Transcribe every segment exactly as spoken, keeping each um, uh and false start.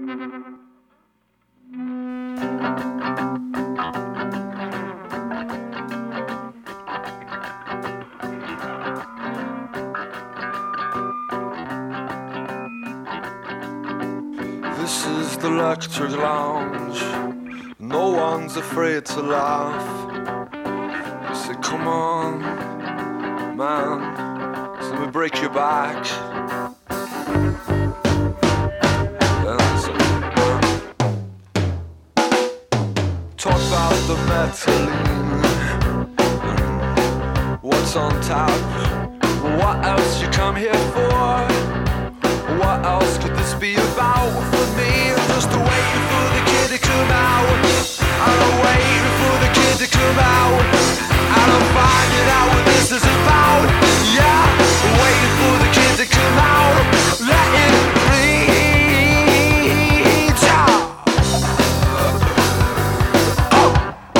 This is the Electric Lounge. No one's afraid to laugh. I said, come on, man, so let me break your back. Then I said, talk about the methylene, what's on tap, what else you come here for? What else could this be about? For me, I'm just waiting for the kid to come out. I'm waiting for the kid to come out. And I'm finding out what this is about. Yeah, waiting for the kid to come out. Let it reach out. Oh.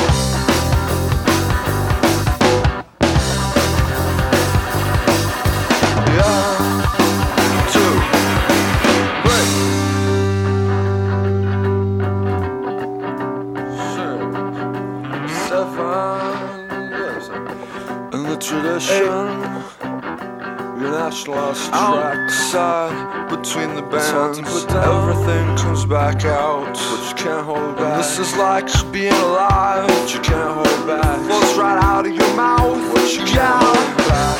Yeah. Tradition, your national tracks between the bands, everything comes back out, but you can't hold back. And this is like being alive, but you can't hold back. Flows right out of your mouth, what you can't hold back.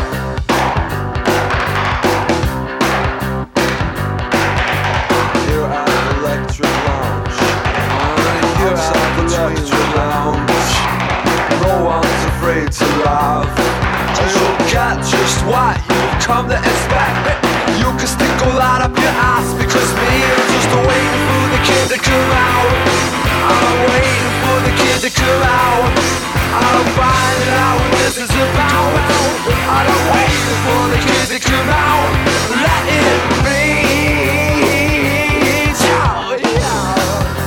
Here at the Electric Lounge, here at the Electric Lounge, no one's afraid to laugh. You'll get just what you've come to expect. You can stick all that up your ass, because me, I'm just waiting for the kid to come out. I'm waiting for the kid to come out. I'm finding out what this is about. I'm waiting for the kid to come out. Let it reach out, yeah.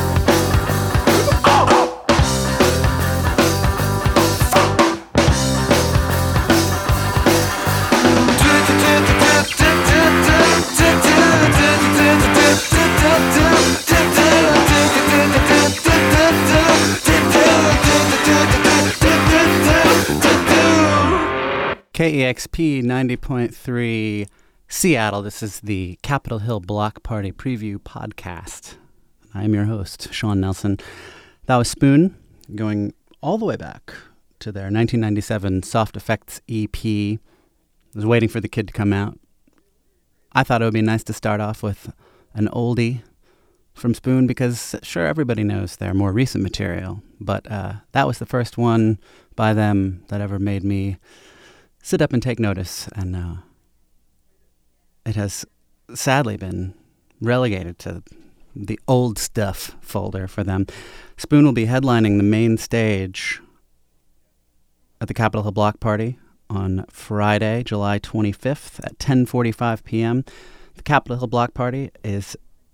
Oh, oh. K E X P ninety point three Seattle. This is the Capitol Hill Block Party Preview Podcast. I am your host, Sean Nelson. That was Spoon, going all the way back to their nineteen ninety-seven Soft Effects E P. I was waiting for the kid to come out. I thought it would be nice to start off with an oldie from Spoon, because sure, everybody knows their more recent material, but uh, that was the first one by them that ever made me sit up and take notice, and uh, it has sadly been relegated to the old stuff folder for them. Spoon will be headlining the main stage at the Capitol Hill Block Party on Friday, July twenty-fifth at ten forty-five p.m. The Capitol Hill Block Party is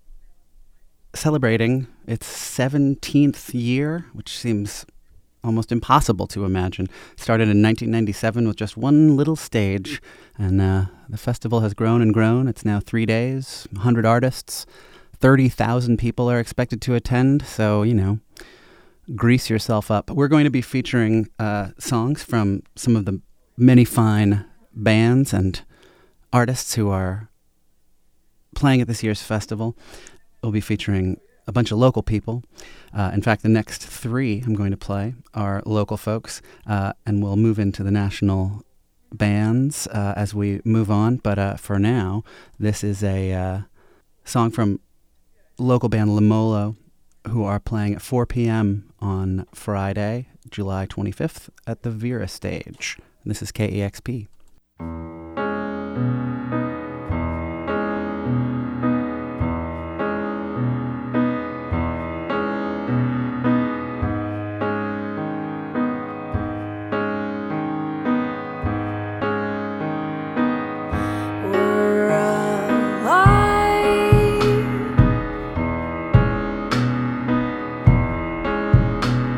celebrating its seventeenth year, which seems almost impossible to imagine. Started in nineteen ninety-seven with just one little stage, and uh, the festival has grown and grown. It's now three days, one hundred artists, thirty thousand people are expected to attend, so, you know, grease yourself up. We're going to be featuring uh, songs from some of the many fine bands and artists who are playing at this year's festival. We'll be featuring a bunch of local people. Uh, in fact, the next three I'm going to play are local folks, uh, and we'll move into the national bands uh, as we move on. But uh, for now, this is a uh, song from local band Lamolo, who are playing at four p.m. on Friday, July twenty-fifth at the Vera stage. And this is K E X P.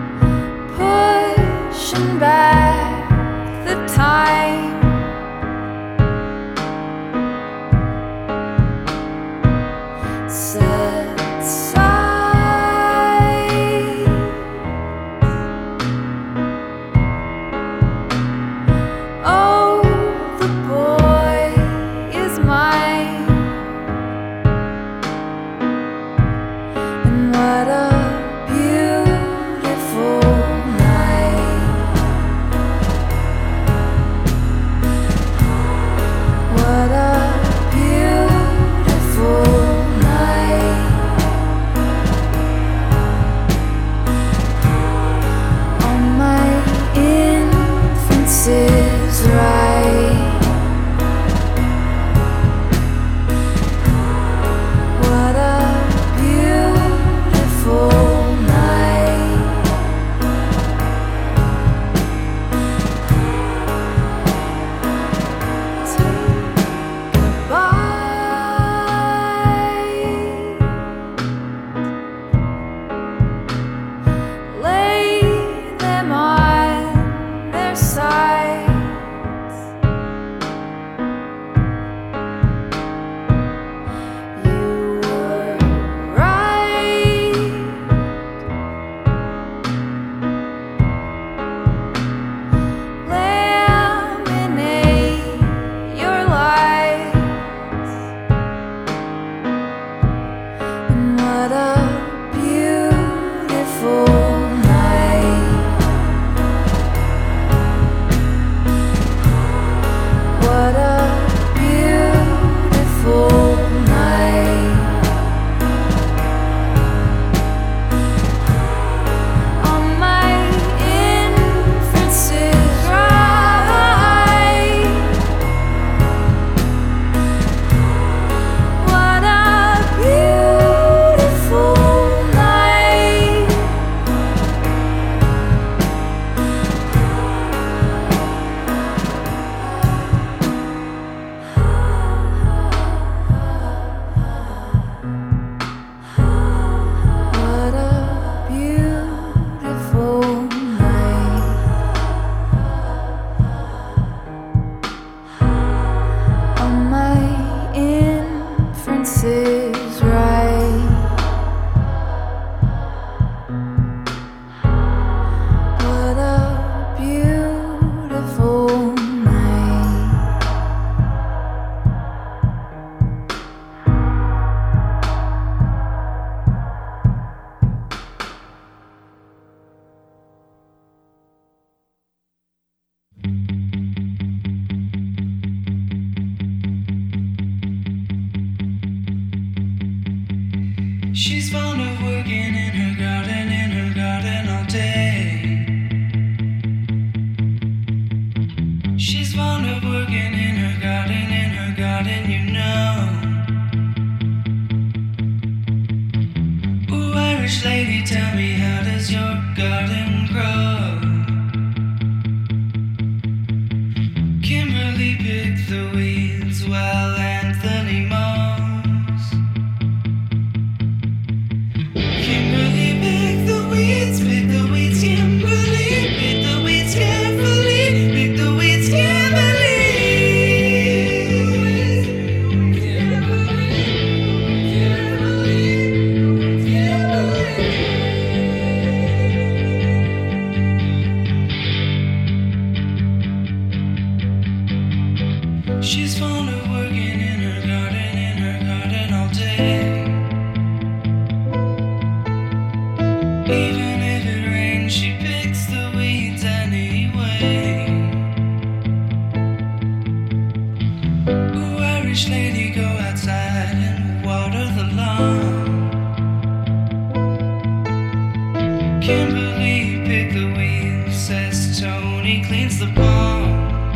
Back the time She's fond of working in her garden, in her garden all day. She's fond of working in her garden, in her garden, you know. Ooh, Irish lady, tell me, how does your garden grow? Kimberly picked the weeds while Anthony mows. Kimberly picked the weeds, pick the weeds, Kimberly, pick the weeds carefully, pick the weeds, Kimberly. She's fond of working in her garden, in her garden all day. Even if it rains, she picks the weeds anyway. Ooh, Irish lady, go outside and water the lawn. Kimberly, pick the weeds, says Tony, cleans the pond.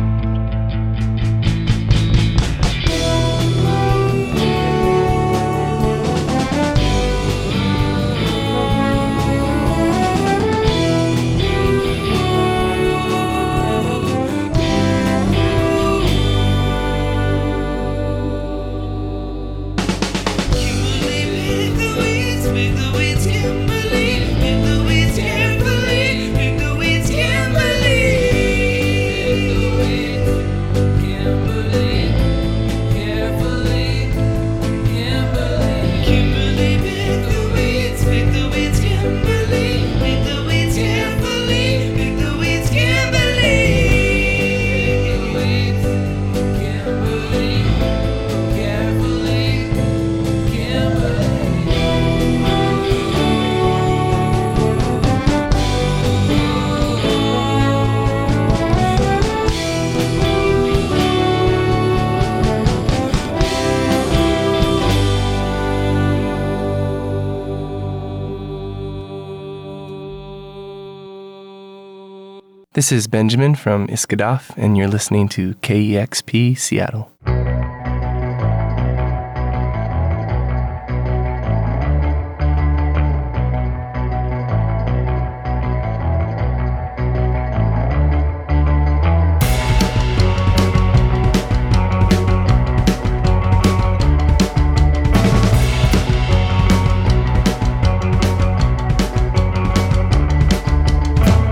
This is Benjamin from Iskadaf, and you're listening to K E X P Seattle.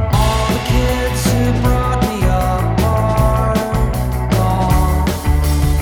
Kids who brought me up are gone.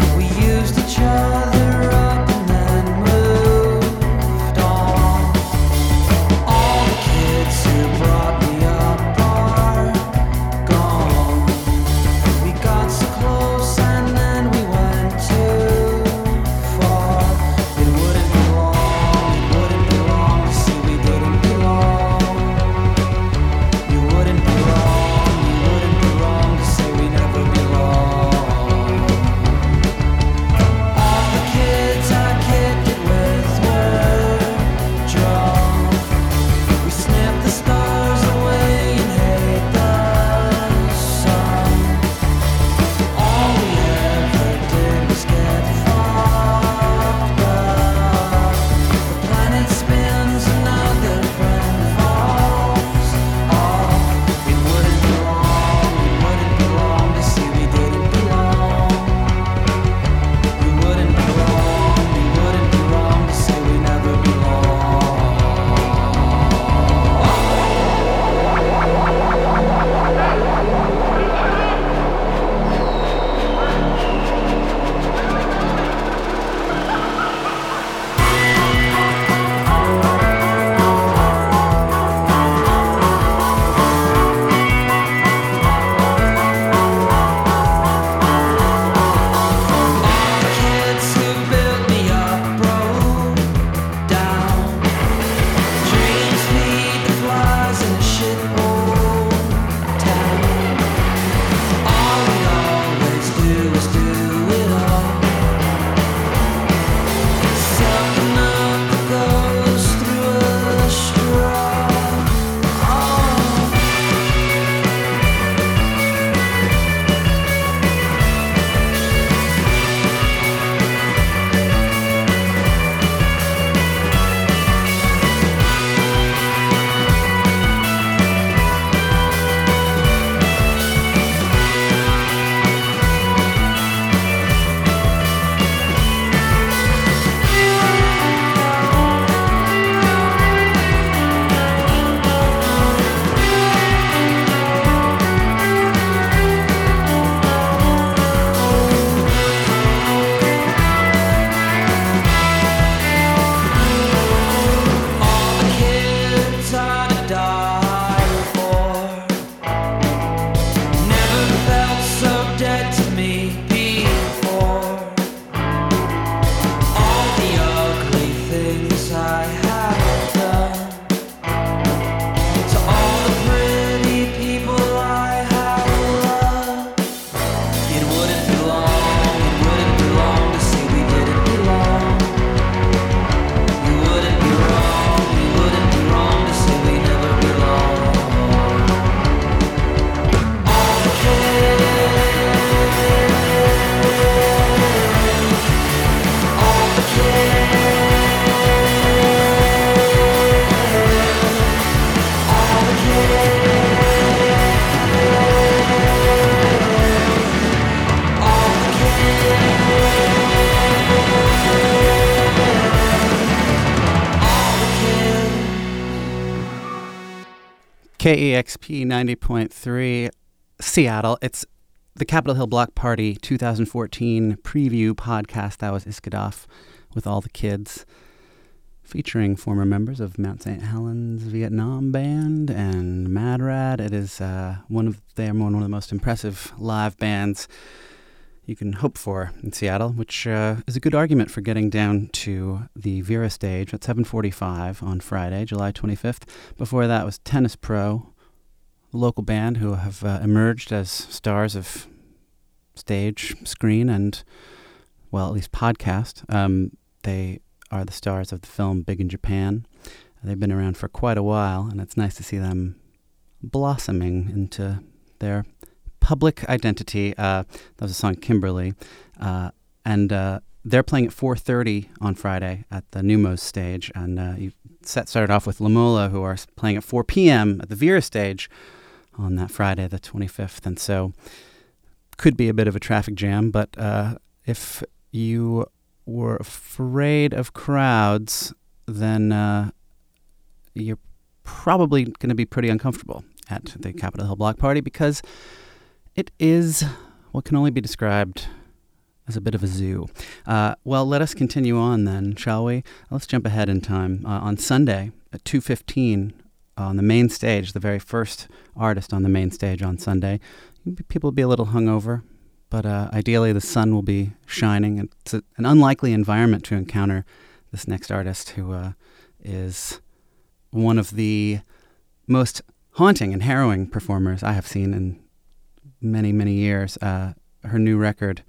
K E X P ninety point three, Seattle. It's the Capitol Hill Block Party two thousand fourteen preview podcast. That was Iskadoff with all the kids, featuring former members of Mount Saint Helens Vietnam Band and Mad Rad. It is uh, one of they are one of the most impressive live bands you can hope for in Seattle, which uh, is a good argument for getting down to the Vera stage at seven forty-five on Friday, July twenty-fifth. Before that was Tennis Pro, a local band who have uh, emerged as stars of stage, screen, and, well, at least podcast. Um, they are the stars of the film Big in Japan. They've been around for quite a while, and it's nice to see them blossoming into their public identity. Uh, that was a song, Kimberly. Uh, and uh, they're playing at four thirty on Friday at the Numos stage. And uh, you set started off with Lamola, who are playing at four p.m. at the Vera stage on that Friday, the twenty-fifth. And so could be a bit of a traffic jam. But uh, if you were afraid of crowds, then uh, you're probably going to be pretty uncomfortable at the Capitol Hill Block Party, because it is what can only be described as a bit of a zoo. Uh, well, let us continue on then, shall we? Let's jump ahead in time. Uh, on Sunday at two fifteen on the main stage, the very first artist on the main stage on Sunday, people will be a little hungover, but uh, ideally the sun will be shining. And it's a, an unlikely environment to encounter this next artist, who uh, is one of the most haunting and harrowing performers I have seen in many, many years. Uh, her new record,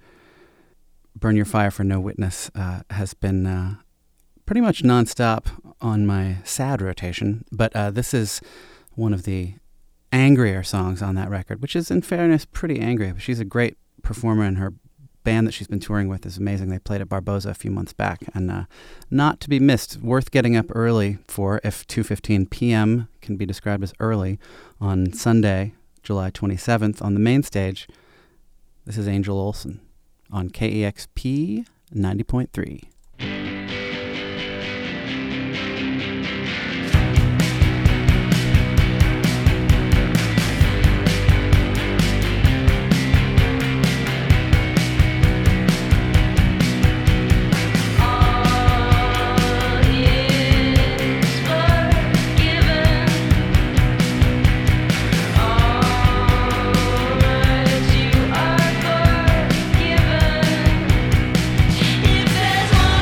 Burn Your Fire for No Witness, uh, has been uh, pretty much nonstop on my sad rotation. But uh, this is one of the angrier songs on that record, which is, in fairness, pretty angry. But she's a great performer, and her band that she's been touring with is amazing. They played at Barboza a few months back, and uh, not to be missed. Worth getting up early for, if two fifteen p.m. can be described as early, on Sunday, July twenty-seventh, on the main stage. This is Angel Olsen on K E X P ninety point three. If there's one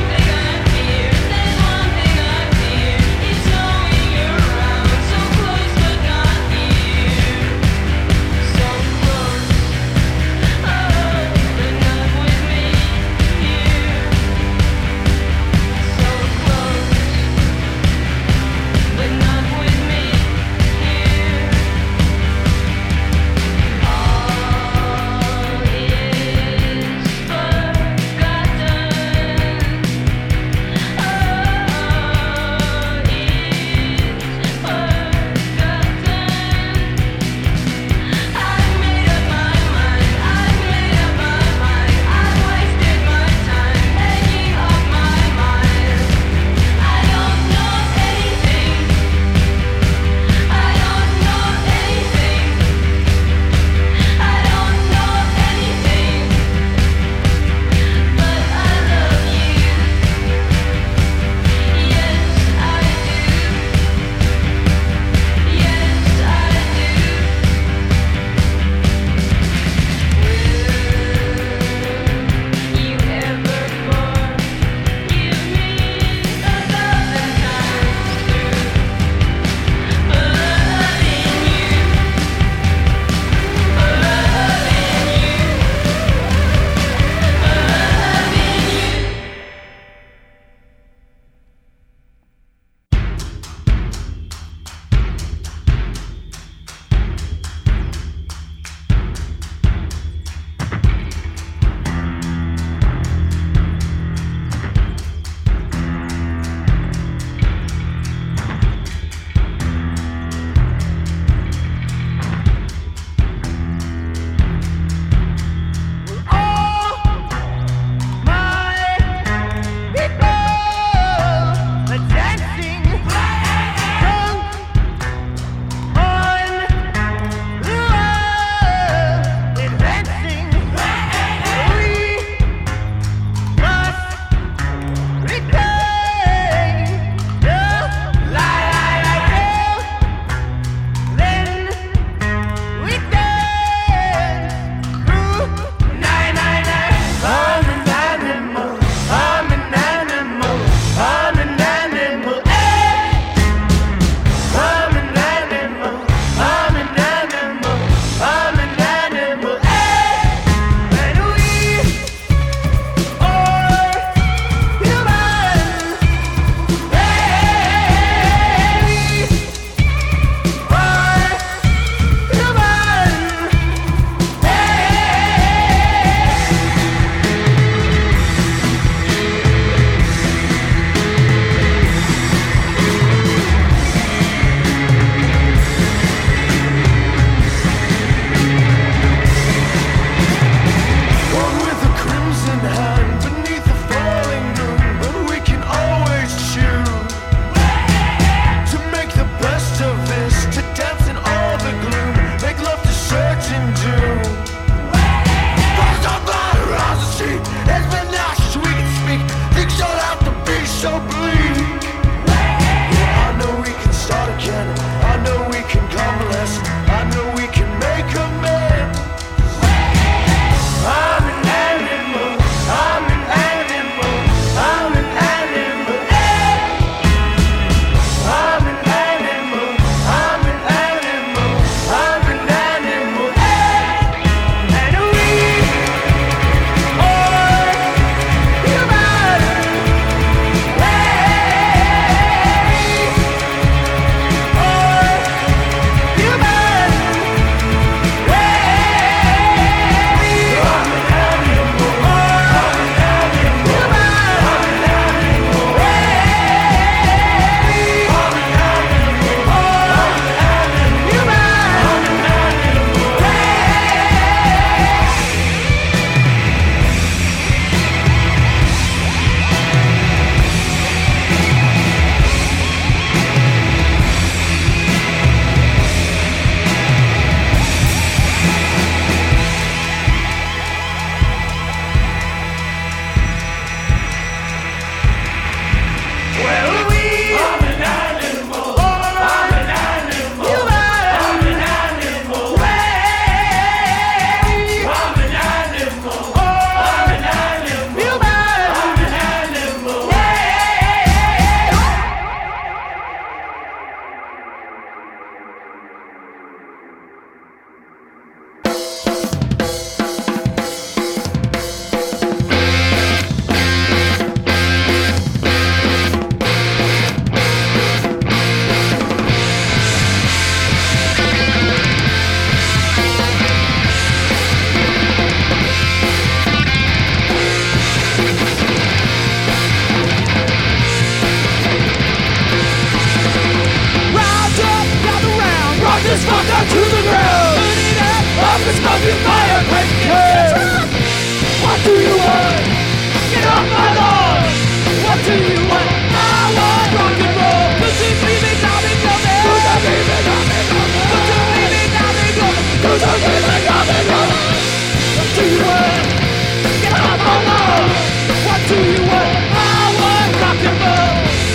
to the ground. Burning up off the smoking fire, breaking it. What do you want? Get off my lawn. What do you want? I want rock and roll. Put your feelings out and go there. Put your feelings out and go there. Put your feelings out and go there. Put your feelings out and go there. What do you want? Get off my lawn. What do you want? I want rock and roll.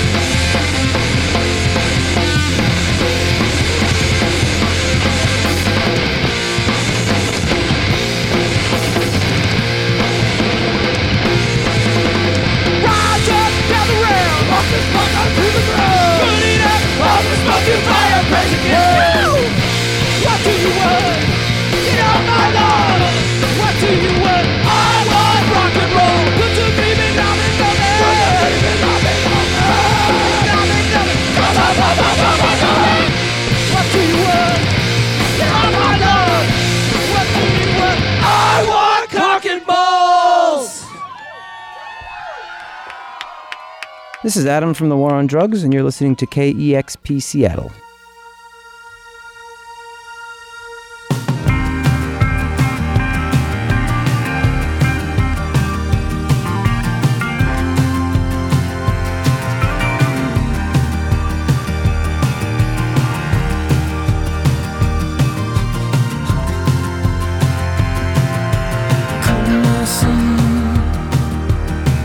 Smoking fire, praise again. What do you want? Get off my lawn. What do you want? I want rock and roll. Put your baby down and go there. Put your baby down and go there. Down and go there. Come on, come on, come on, come on. What do you want? Get off my lawn. What do you want? I want cock and balls. This is Adam from the War on Drugs, and you're listening to K E X P Seattle.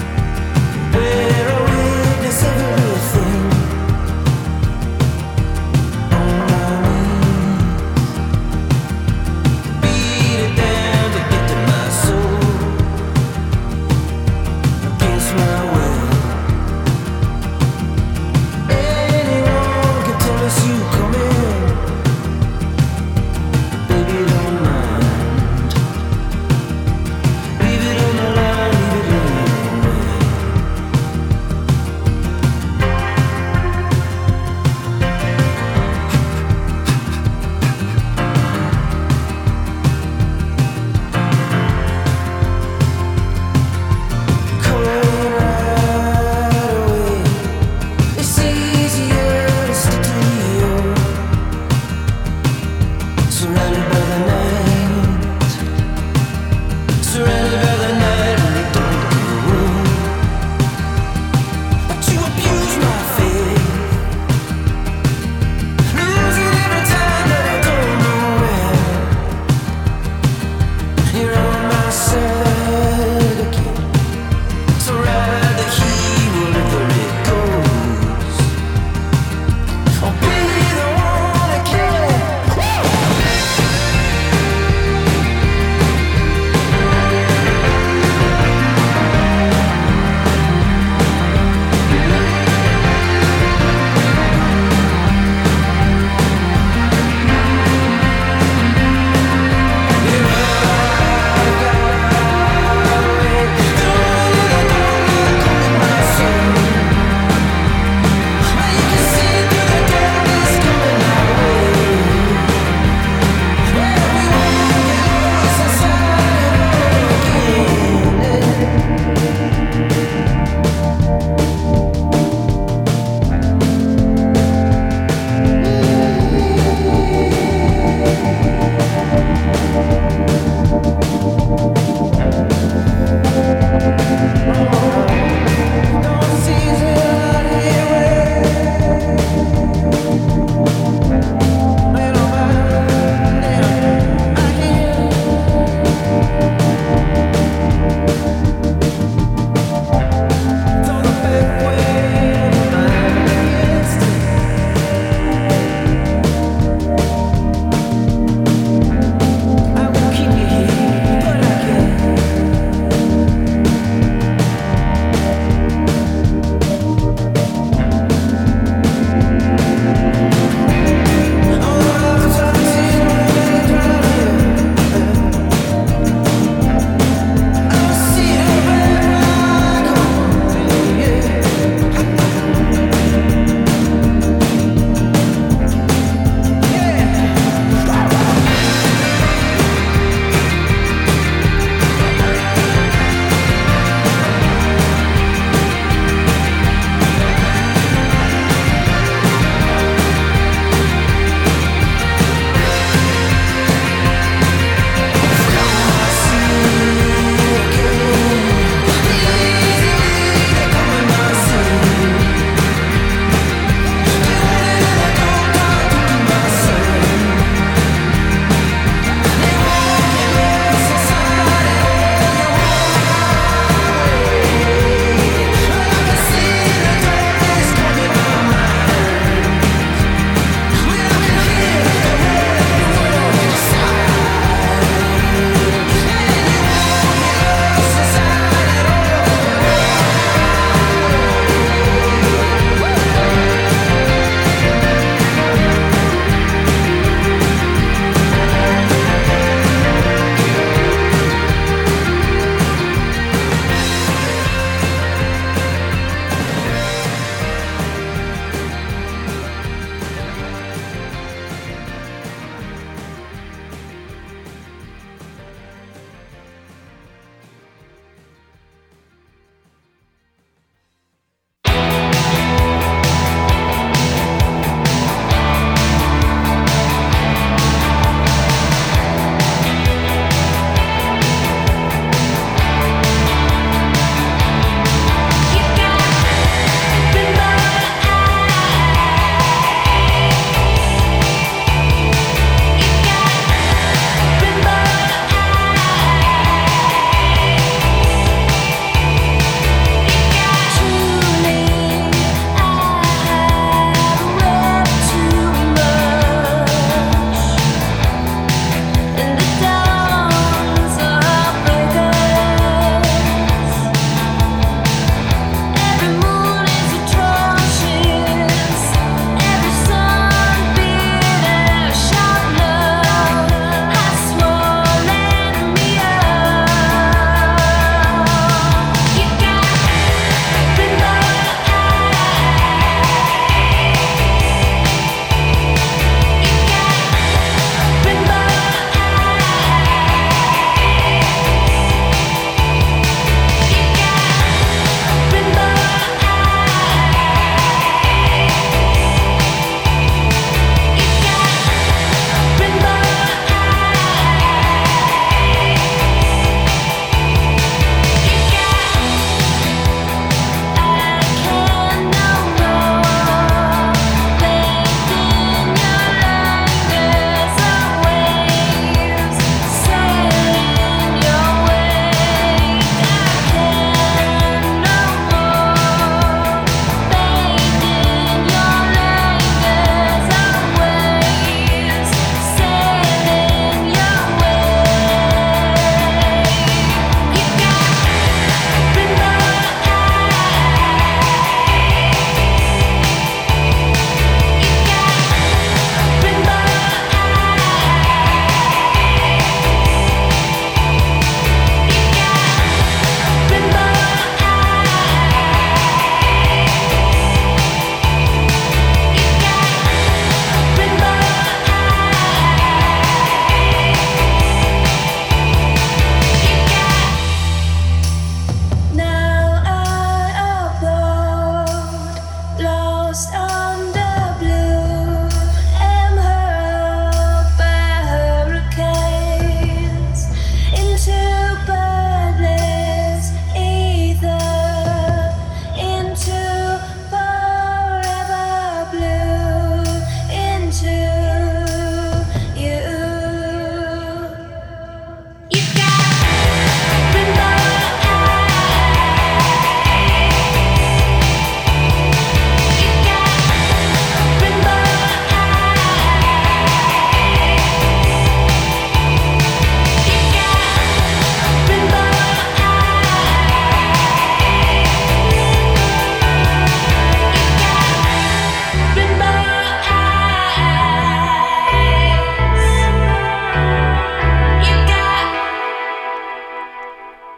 Bear a witness of everything.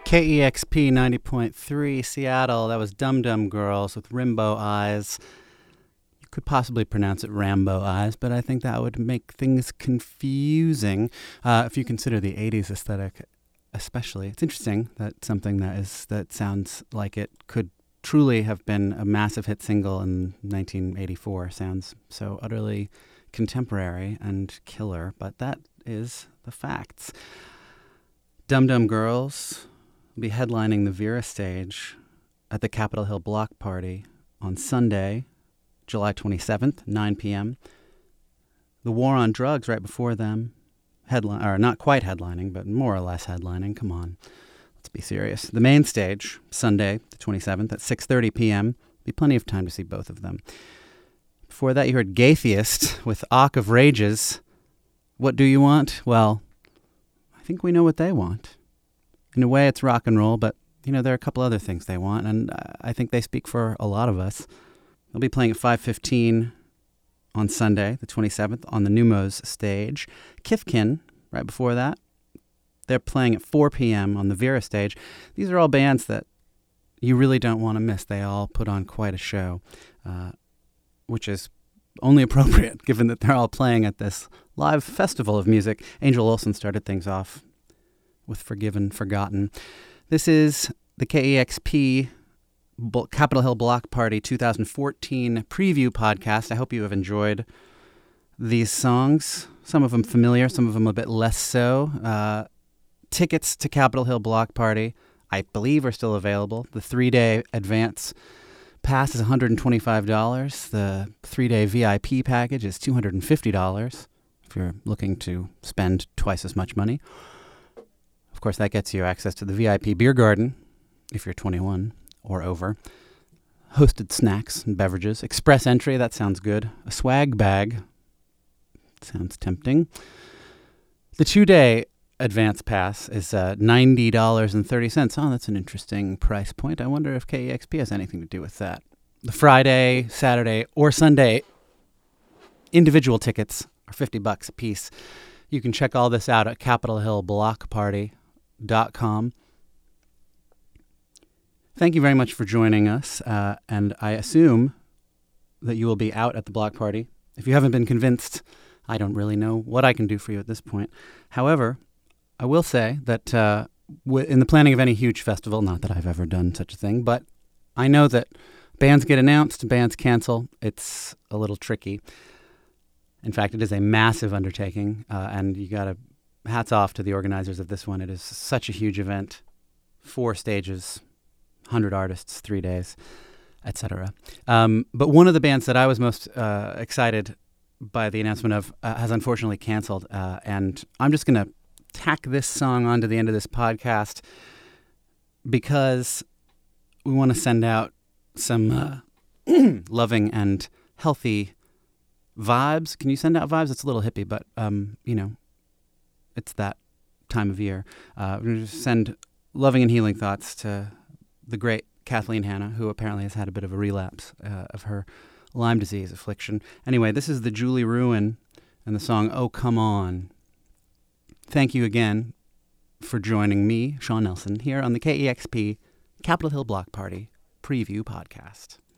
K E X P ninety point three Seattle. That was Dum Dum Girls with Rimbo Eyes. You could possibly pronounce it Rambo Eyes, but I think that would make things confusing uh, if you consider the eighties aesthetic, especially. It's interesting that something that is that sounds like it could truly have been a massive hit single in nineteen eighty-four sounds so utterly contemporary and killer, but that is the facts. Dum Dum Girls will be headlining the Vera stage at the Capitol Hill Block Party on Sunday, July twenty-seventh, nine p.m. The War on Drugs right before them, headline or not quite headlining, but more or less headlining. Come on, let's be serious. The main stage, Sunday, the twenty-seventh, at six thirty p.m. Be plenty of time to see both of them. Before that, you heard Gaytheist with Ache of Rages. What do you want? Well, I think we know what they want. In a way, it's rock and roll, but, you know, there are a couple other things they want, and I think they speak for a lot of us. They'll be playing at five fifteen on Sunday, the twenty-seventh, on the Numos stage. Kifkin, right before that, they're playing at four p.m. on the Vera stage. These are all bands that you really don't want to miss. They all put on quite a show, uh, which is only appropriate given that they're all playing at this live festival of music. Angel Olsen started things off with Forgiven, Forgotten. This is the K E X P Bo- Capitol Hill Block Party two thousand fourteen preview podcast. I hope you have enjoyed these songs. Some of them familiar, some of them a bit less so. Uh, tickets to Capitol Hill Block Party, I believe, are still available. The three-day advance pass is one hundred twenty-five dollars. The three-day V I P package is two hundred fifty dollars if you're looking to spend twice as much money. Of course, that gets you access to the V I P beer garden if you're twenty-one or over. Hosted snacks and beverages. Express entry, that sounds good. A swag bag. Sounds tempting. The two-day advance pass is uh, ninety dollars and thirty cents. Oh, that's an interesting price point. I wonder if K E X P has anything to do with that. The Friday, Saturday, or Sunday individual tickets are fifty bucks a piece. You can check all this out at capitol hill block party dot com. Thank you very much for joining us, uh, and I assume that you will be out at the block party. If you haven't been convinced, I don't really know what I can do for you at this point. However, I will say that uh, w- in the planning of any huge festival, not that I've ever done such a thing, but I know that bands get announced, bands cancel. It's a little tricky. In fact, it is a massive undertaking, uh, and you got to hats off to the organizers of this one. It is such a huge event, four stages, one hundred artists, three days, et cetera. Um, but one of the bands that I was most uh, excited by the announcement of uh, has unfortunately canceled, uh, and I'm just going to tack this song onto the end of this podcast because we want to send out some uh, loving and healthy vibes. Can you send out vibes? It's a little hippie, but um, you know, it's that time of year. Uh, we're going to send loving and healing thoughts to the great Kathleen Hanna, who apparently has had a bit of a relapse uh, of her Lyme disease affliction. Anyway, this is the Julie Ruin and the song "Oh Come On." Thank you again for joining me, Sean Nelson, here on the K E X P Capitol Hill Block Party Preview Podcast.